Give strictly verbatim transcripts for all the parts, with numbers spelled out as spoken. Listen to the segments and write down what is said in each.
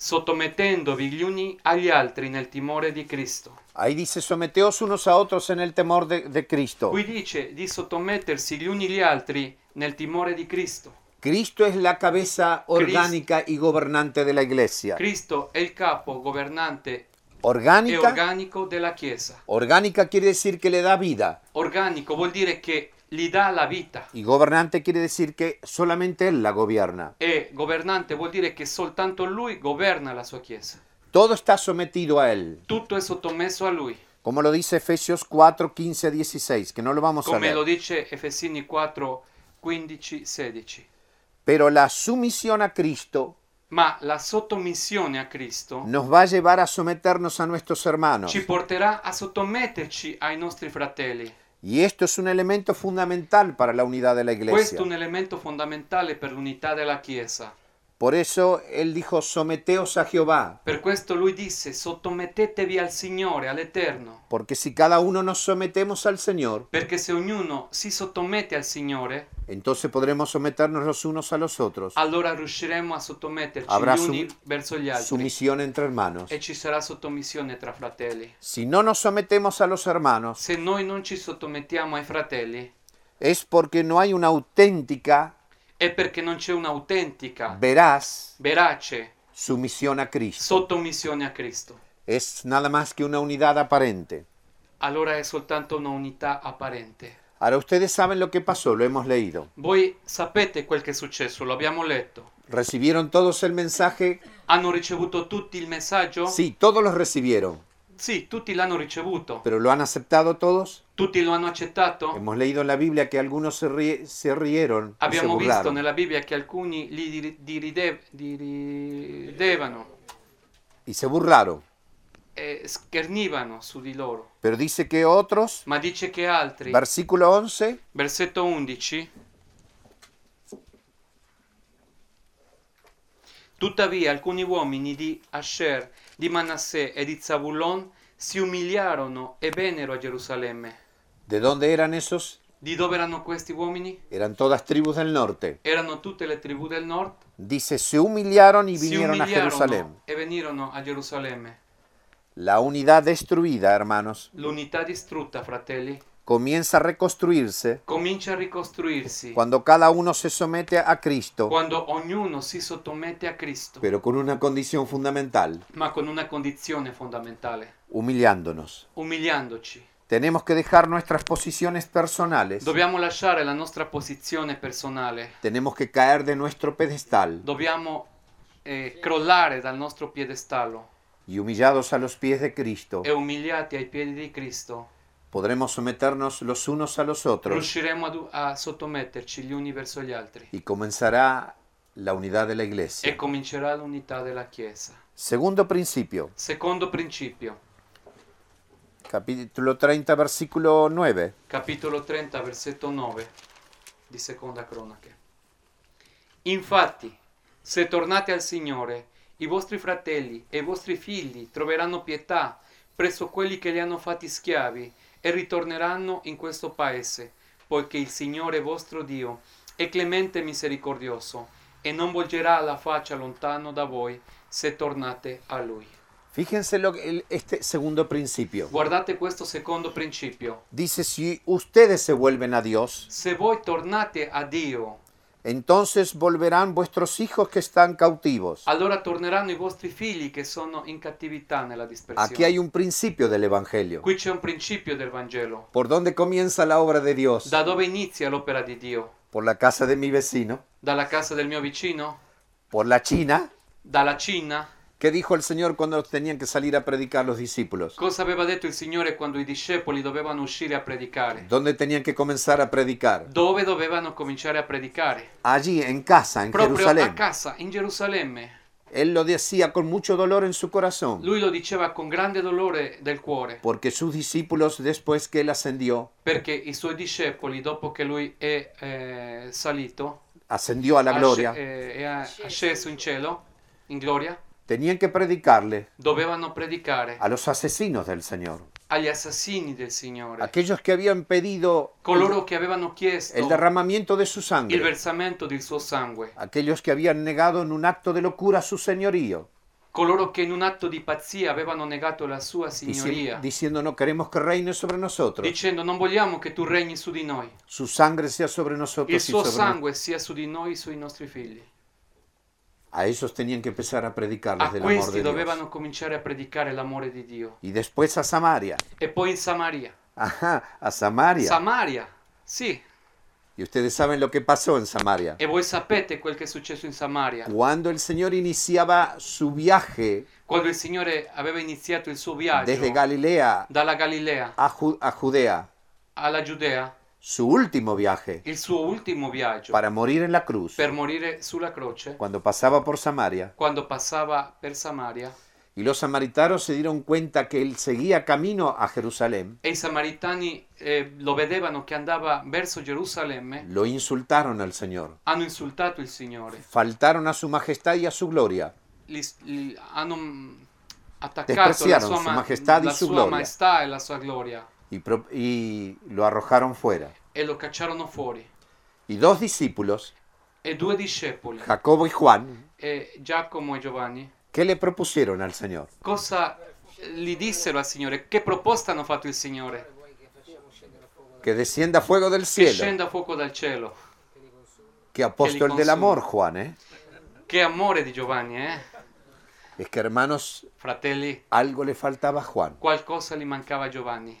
sottomettendovi gli uni agli altri nel timore di Cristo. Ahí dice, someteos unos a otros en el temor de, de Cristo. Qui dice di sottomettersi gli uni agli altri nel timore di Cristo. Cristo es la cabeza orgánica y gobernante de la iglesia. Cristo è il capo governante e Orgánica, organico della Chiesa. orgánica quiere decir que le da vida. Organico vuol dire che gli dà la vita. Y gobernante quiere decir que solamente Él la gobierna. E governante vuol dire che soltanto Lui governa la sua Chiesa. Todo está sometido a Él. Tutto è sottomesso a Lui. Como lo dice Efesios cuatro, quince a dieciséis, que no lo vamos a Come leer. lo dice Efesini quattro, quindici, sedici. Pero la sumisión a Cristo Ma la sottomissione a Cristo nos va a llevar a someternos a nuestros hermanos. ci porterà a sottometterci ai nostri fratelli. Y esto es un elemento fundamental para la unidad de la iglesia. Questo è un elemento fondamentale per l'unità della Chiesa. Por eso Él dijo, someteos a Jehová. Per questo lui disse, sottomettetevi al Signore, all'Eterno. Porque si cada uno nos sometemos al Señor, Perché se ognuno si sottomette al Signore, entonces podremos someternos los unos a los otros. allora riusciremo a sottometterci Avrà gli uni sum- verso gli altri. Sumisión entre hermanos. E ci sarà sottomissione tra fratelli. Si no nos sometemos a los hermanos, Se noi non ci sottomettiamo ai fratelli, es porque no hay una auténtica, è perché non c'è un'autentica, veraz verace sumisión a Cristo. sottomissione a Cristo. Es nada más que una unidad aparente. Allora è soltanto una unità apparente. Ahora ustedes saben lo que pasó, lo hemos leído. Voi sapete quel che è successo, lo abbiamo letto. ¿Recibieron todos el mensaje? Hanno ricevuto tutti il messaggio? Sí, todos los recibieron. Sì, tutti l'hanno ricevuto. ¿Pero lo han aceptado todos? Tutti lo hanno accettato? Hemos leído en la Biblia que algunos se, rie- se rieron y se Abbiamo visto burlaron. nella Bibbia che alcuni li diri- diride- diridevano Y se burlaron. e schernivano su di loro. Pero dice que otros, Ma dice che altri, versículo once, versetto undici, tuttavia alcuni uomini di Asher, di Manassè e di Zabulon si umiliarono e vennero a Gerusalemme. ¿de dónde eran esos? Di dove erano questi uomini? Eran todas tribus del norte. Erano tutte le tribù del nord. Dice, se humillaron y Si vinieron a Jerusalén. umiliarono e venirono a Gerusalemme. La unidad destruida, hermanos, L'unità distrutta, fratelli, comienza a reconstruirse comincia a ricostruirsi cuando cada uno se somete a Cristo, quando ognuno si sottomette a Cristo, pero con una condición fundamental, ma con una condizione fondamentale, humillándonos. umiliandoci. Tenemos que dejar nuestras posiciones personales. Dobbiamo lasciare la nostra posizione personale, Tenemos que caer de nuestro pedestal dobbiamo eh, crollare dal nostro piedestallo y humillados a los pies de Cristo, e umiliati ai piedi di Cristo podremos someternos los unos a los otros riusciremo ad- a sottometterci gli uni verso gli altri y comenzará la unidad de la e iglesia. comincerà l'unità della Chiesa. Segundo principio, Secondo principio, capítulo treinta, versículo nueve. capitolo trenta, versetto nove di Seconda Cronache. Infatti, se tornate al Signore, i vostri fratelli e i vostri figli troveranno pietà presso quelli che li hanno fatti schiavi e ritorneranno in questo paese, poiché il Signore vostro Dio è clemente e misericordioso e non volgerà la faccia lontano da voi se tornate a Lui. Fíjense lo que el- este segundo principio. Guardate questo secondo principio. Dice, si ustedes se vuelven a Dios, Se voi tornate a Dio, entonces volverán vuestros hijos que están cautivos. allora torneranno i vostri figli che sono in cattività nella dispersione. Aquí hay un principio del Evangelio. Qui c'è un principio del Vangelo. ¿Por dónde comienza la obra de Dios? Da dove inizia l'opera di Dio? ¿Por la casa de mi vecino? Dalla casa del mio vicino? ¿Por la China? Dalla Cina? ¿Qué dijo el Señor cuando tenían que salir a predicar los discípulos? Cosa aveva detto il Signore quando i discepoli dovevano uscire a predicare? ¿Dónde tenían que comenzar a predicar? Dove dovevano cominciare a predicare? Allí, en casa, en Proprio a Jerusalén. casa, in Gerusalemme. Él lo decía con mucho dolor en su corazón, Lui lo diceva con grande dolore del cuore, porque sus discípulos, después que él ascendió, perché i suoi discepoli, dopo che lui è eh, salito, ascendió a la asce- gloria, eh, è asceso in cielo, in gloria, tenían que predicarle dovevano predicare a los asesinos del Señor, agli assassini del Signore, aquellos que habían pedido coloro che avevano chiesto el derramamiento de su il sangre, versamento del suo sangue, aquellos que habían negado en un acto de locura su señorío. coloro che in un atto di pazzia avevano negato la sua dici- signoria, diciendo no queremos que reine sobre nosotros, dicendo non vogliamo che tu regni su di noi, su sangre sea sobre il nosotros y suo sobre sangue sia su di noi, sui nostri figli. A ellos tenían que empezar a A predicarles del amor questi de Dios. dovevano cominciare a predicare l'amore di Dio. Y después a Samaria. E poi in Samaria. Ajá, a Samaria. Samaria, sì. Y ustedes saben lo que pasó en Samaria. E voi sapete quel che è successo in Samaria. Cuando el Señor iniciaba su viaje Quando il Signore aveva iniziato il suo viaggio desde Galilea dalla Galilea a, Ju- a Judea, alla Giudea, su último viaje il suo ultimo viaggio para morir en la cruz, per morire sulla croce, cuando pasaba por Samaria, quando passava per Samaria, y los samaritanos se dieron cuenta que él seguía camino a Jerusalén, e i samaritani eh, lo vedevano che andava verso Gerusalemme, lo insultaron al Señor, hanno insultato il Signore, faltaron a su majestad y a su gloria, li, li- hanno mm, attaccato la Despreciaron sua, su ma- majestà e la su sua gloria. maestà e la sua gloria, y, pro- y lo arrojaron fuera. e lo cacciarono fuori. Y dos discípulos, E due discepoli, Jacobo y Juan, e Giacomo e Giovanni, ¿qué le propusieron al Señor? cosa gli dissero al Signore? Che proposta hanno fatto il Signore? Que descienda fuego del Che cielo. scenda fuoco dal cielo. Qué apóstol del consuma. amor, Juan, ¿eh? Che amore di Giovanni, eh? Es que, hermanos, Fratelli, algo le faltaba a Juan. qualcosa gli mancava a Giovanni.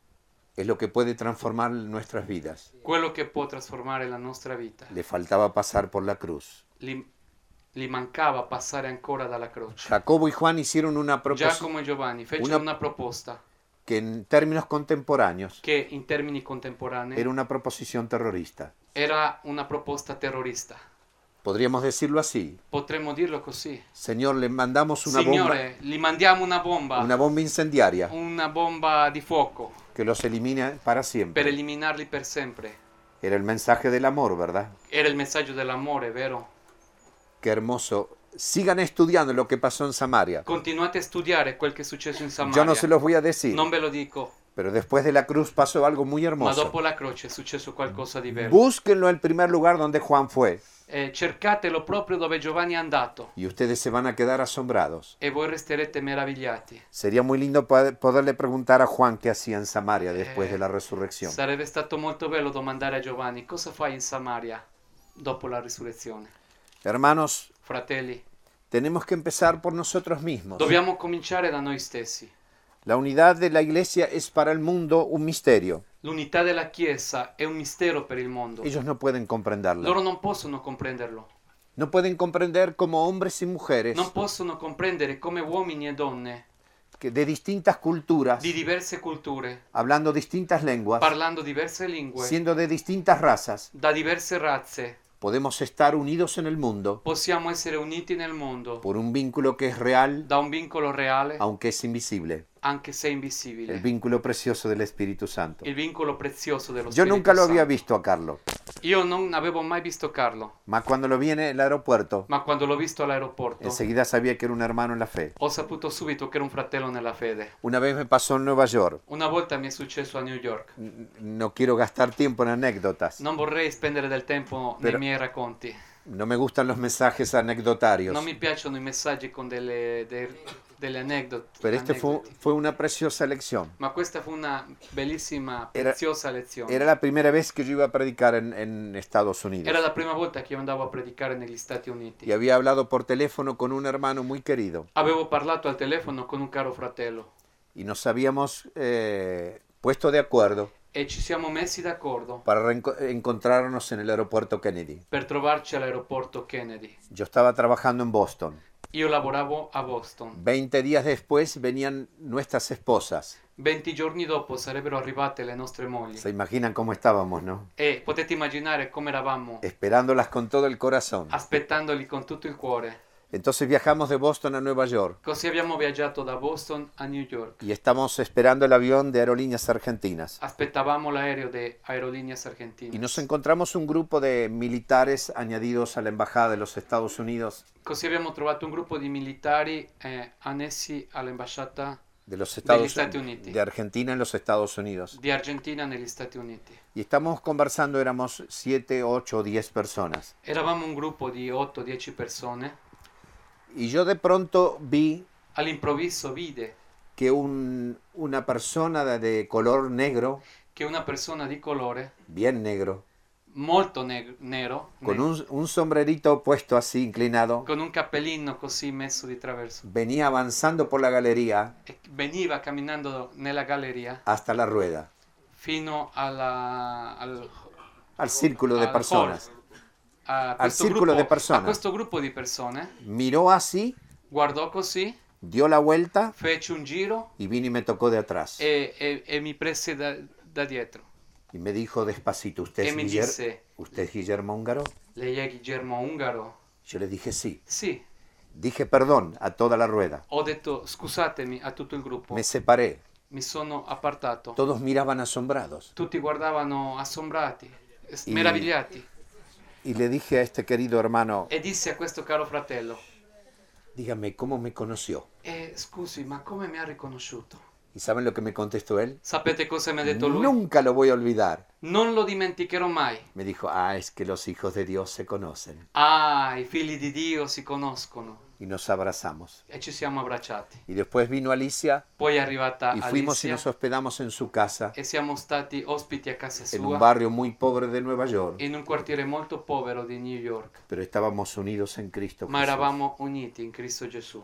Es lo que puede transformar nuestras vidas. Quello che può trasformare la nostra vita. Le faltaba pasar por la cruz. Gli, gli mancava passare ancora dalla croce. Jacobo y Juan hicieron una proposición Giacomo e Giovanni fecero una- una proposta que en términos contemporáneos che in termini contemporanei era una proposición terrorista. era una proposta terrorista. Podríamos decirlo así. Potremmo dirlo così. Señor, le mandamos una bomba, Signore, gli mandiamo una bomba, una bomba incendiaria una bomba di fuoco que los elimine para per siempre. eliminarli per sempre. Era el mensaje del amor, ¿verdad? Era il messaggio dell'amore, vero? Qué hermoso. Sigan estudiando lo que pasó en Samaria. Continuate a studiare quel che è successo in Samaria. Yo no se los voy a decir, Non ve lo dico, pero después de la cruz pasó algo muy ma hermoso. dopo la croce è successo qualcosa di vero. Búsquenlo en el primer lugar donde Juan fue Eh, cercatelo proprio dove Giovanni è andato y ustedes se van a quedar asombrados. e voi resterete meravigliati. Sería muy lindo poder- poderle preguntar a Juan qué hacía en Samaria después Eh, de la resurrección. Sarebbe stato molto bello domandare a Giovanni cosa fai in Samaria dopo la risurrezione. Hermanos, Fratelli, tenemos que empezar por nosotros mismos. dobbiamo cominciare da noi stessi. La unidad de la iglesia es para el mundo un misterio. L'unità della Chiesa è un mistero per il mondo. Ellos no pueden comprenderlo. Loro non possono comprenderlo. No pueden comprender como hombres y mujeres Non possono comprendere come uomini e donne que de distintas culturas, di diverse culture, hablando distintas lenguas, parlando diverse lingue, siendo de distintas razas, da diverse razze, podemos estar unidos en el mundo possiamo essere uniti nel mondo por un vínculo que es real, da un vincolo reale, aunque es invisible. anche se El invisibile. vínculo precioso del Espíritu Santo. Il vincolo prezioso dello Yo Spirito nunca lo había Santo. visto a Carlo, Io non avevo mai visto Carlo, mas cuando lo vi en el aeropuerto, ma quando l'ho visto all'aeroporto enseguida sabía que era un hermano en la fe. ho saputo subito che era un fratello nella fede. Una vez me pasó en Nueva York. Una volta mi è successo a New York. N- No quiero gastar tiempo en anécdotas. Non vorrei spendere del tempo Però- nei miei racconti. No me gustan los mensajes anecdotarios. Non mi piacciono i messaggi con delle, dei- delle aneddoti. Pero este fue, aneddoti. fue una preciosa lección. Ma questa fu una bellissima, Era- preziosa lezione. Era la primera vez que yo iba a predicar en, en Estados Unidos. Era la prima volta che io andavo a predicare negli Stati Uniti. Y había hablado por teléfono con un hermano muy querido. Avevo parlato al telefono con un caro fratello Y nos habíamos eh, puesto de acuerdo e ci siamo messi d'accordo para reenco- encontrarnos en el aeropuerto Kennedy. per trovarci all'aeroporto Kennedy. Yo estaba trabajando en Boston. Io lavoravo a Boston. Veinte días después venían nuestras esposas. venti giorni dopo sarebbero arrivate le nostre mogli. Se imaginan cómo estábamos, ¿no? E potete immaginare come eravamo Esperándolas con todo el corazón. aspettandoli con tutto il cuore. Entonces viajamos de Boston a Nueva York Così abbiamo viaggiato da Boston a New York. y estamos esperando el avión de Aerolíneas Argentinas. Aspettavamo l'aereo di Aerolíneas Y Argentinas. nos encontramos un grupo de militares añadidos a la Embajada de los Estados Unidos, Così abbiamo trovato un gruppo di militari eh, annessi all'ambasciata de los degli Estados Stati Uniti, de Argentina en los Estados Unidos. di Argentina negli Stati Uniti. Y estamos conversando, éramos siete, ocho o diez personas. Eravamo un gruppo di otto dieci persone Y yo de pronto vi all'improvviso vide que un, una persona de, de color negro, che una persona di colore, bien negro, molto neg- nero, con ne- un, un sombrerito puesto así inclinado, con un cappellino così messo di traverso, venía avanzando por la galería e veniva camminando nella galleria hasta la rueda, fino alla, al, al círculo de al personas. hall, a Al questo círculo gruppo, de personas. a questo gruppo di persone, Miró así, guardò così, dio la vuelta fece un giro y vino y me tocó de atrás. e, e- e mi prese da, da dietro Y me dijo despacito, ¿usted e es, mi Guiller- disse: ¿usted es Guillermo Húngaro? lei è Guillermo Ungaro? Yo le dije sí. Sì. Dije perdón a toda la rueda. Ho detto scusatemi a tutto il gruppo, Me separé. mi sono appartato. Todos miraban asombrados. Tutti guardavano assombrati, s- Y- meravigliati. Y le dije a este querido hermano, E disse a questo caro fratello: dígame, ¿cómo me conoció? eh, scusi, ma come mi ha riconosciuto? ¿Y saben lo que me contestó él? Sapete cosa mi ha detto lui? Nunca lo voy a olvidar. Non lo dimenticherò mai. Me dijo, ah, es que los hijos de Dios se conocen. Ah, i figli di Dio si conoscono. Y nos abrazamos. E ci siamo abbracciati. Y después vino Alicia Poi è arrivata y fuimos y Alicia nos hospedamos en su casa, e siamo stati ospiti a casa en un sua barrio muy pobre de Nueva York. in un quartiere molto povero di New York, Pero estábamos unidos en Cristo ma Jesús. eravamo uniti in Cristo Gesù.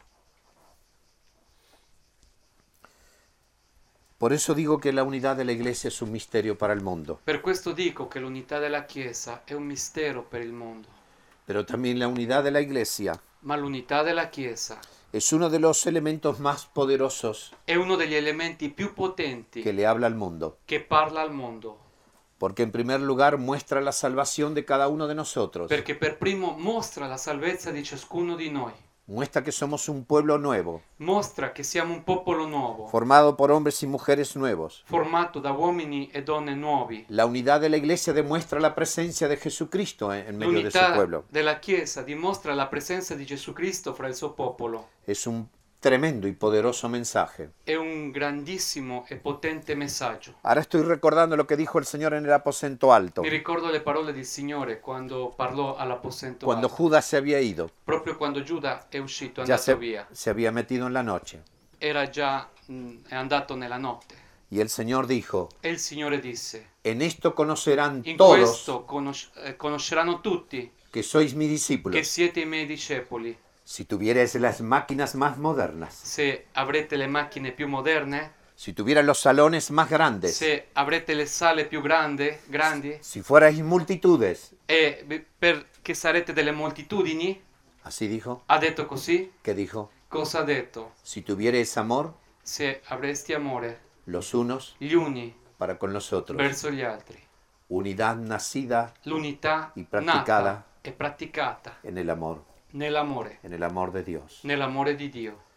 Por eso digo que la unidad de la iglesia es un misterio para el mundo, Per questo dico che l'unità della Chiesa è un mistero per il mondo, pero también la unidad de la iglesia ma l'unità della Chiesa es uno de los elementos más poderosos è uno degli elementi più potenti que le habla al mundo, che parla al mondo, porque en primer lugar muestra la salvación de cada uno de nosotros, perché per primo mostra la salvezza di ciascuno di noi, muestra que somos un pueblo nuevo, mostra che siamo un popolo nuovo, formado por hombres y mujeres nuevos. formato da uomini e donne nuovi. La unidad de la iglesia demuestra la presencia de Jesucristo en, en medio de su L'unità pueblo. della Chiesa dimostra la presenza di Gesù Cristo fra il suo popolo. Es un tremendo y poderoso mensaje. È un grandissimo e potente messaggio. Ahora estoy recordando lo que dijo el Señor en el aposento alto, Mi ricordo le parole del Signore quando parlò all'aposento cuando alto, Judas se había ido, proprio quando Giuda è uscito, è ya andato se, via. se había metido en la noche. Era già mh, è andato nella notte. Y el Señor dijo, E il Signore disse: en esto conocerán in todos questo conos- eh, conosceranno tutti que sois mis che discípulos, siete i miei discepoli, si tuvierais las máquinas más modernas, se avrete le macchine più moderne, si tuvierais los salones más grandes, se avrete le sale più grande, grandi, si fuerais multitudes. e be- perché sarete delle moltitudini. Así dijo. Ha detto così? ¿Qué dijo? Cosa ha detto? Si tuvierais amor Se avresti amore los unos gli uni para con los otros, verso gli altri. unidad nacida L'unità Y practicada. nata e praticata en el amor, nell'amore, en el amor de Dios. nell'amore di Dio.